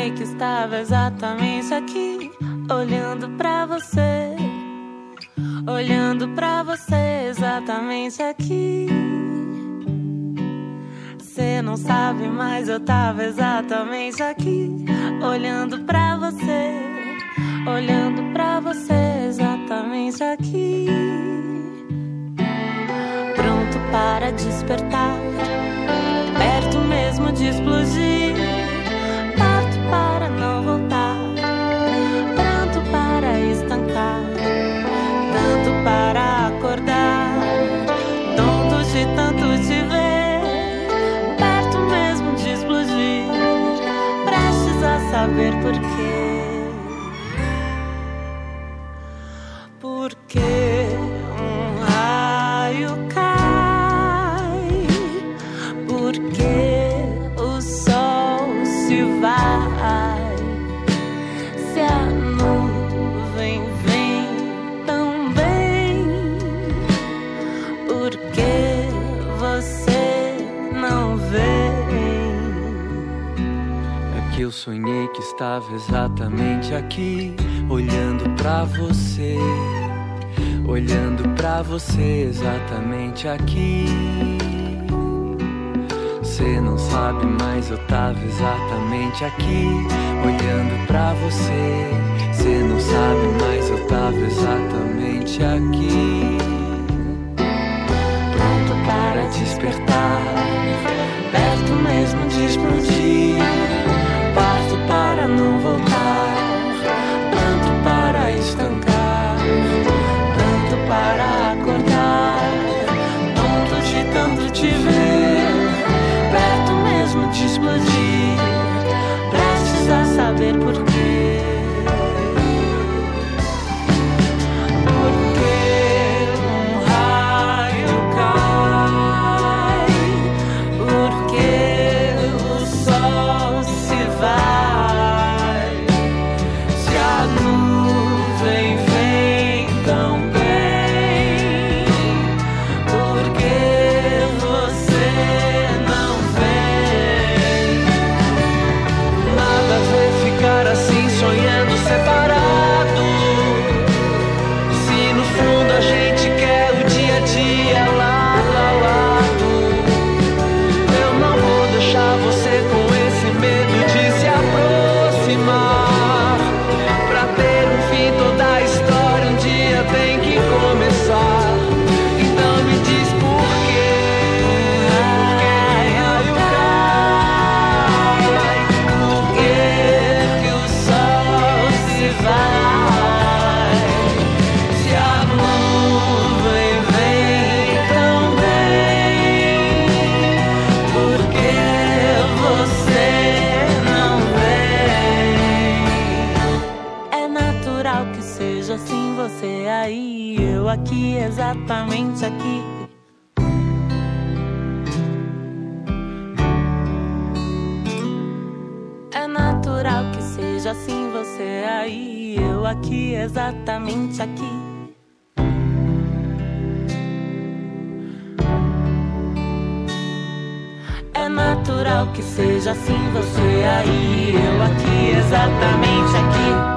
sonhei que estava exatamente aqui, olhando pra você, olhando pra você exatamente aqui. Cê não sabe, mas eu tava exatamente aqui, olhando pra você, olhando pra você exatamente aqui. Pronto para despertar, perto mesmo de explodir. Parto para não voltar, pronto para estancar, tanto para acordar, tonto de tanto te ver. Perto mesmo de explodir, prestes a saber por quê. Porque um raio cai, porque o sol se vai, se a nuvem vem também, porque você não vem. É que eu sonhei que estava exatamente aqui, olhando pra você, olhando pra você exatamente aqui. Cê não sabe, mas eu tava exatamente aqui, olhando pra você. Cê não sabe, mas eu tava exatamente aqui, pronto para despertar, perto mesmo de explodir. Parto para não voltar, pronto para estancar, tanto para acordar, tonto de tanto te ver. Perto mesmo de explodir, prestes a saber por quê. Porque um raio cai, porque o sol se vai, se a nuvem vem também, porque você não vem. Nada a ver ficar assim sonhando separado, se no fundo a gente quer o dia a dia lado a lado. Eu não vou deixar você com esse medo de se aproximar. Pra ter um fim toda a história um dia tem que começar. Então me diz por quê, raio cai, por que o sol se vai, se a nuvem vem também, porque você não vem. É natural que seja assim, você aí, eu aqui, exatamente aqui. É natural que seja assim, você aí, eu aqui, exatamente aqui. É natural que seja assim, você aí, eu aqui, exatamente aqui.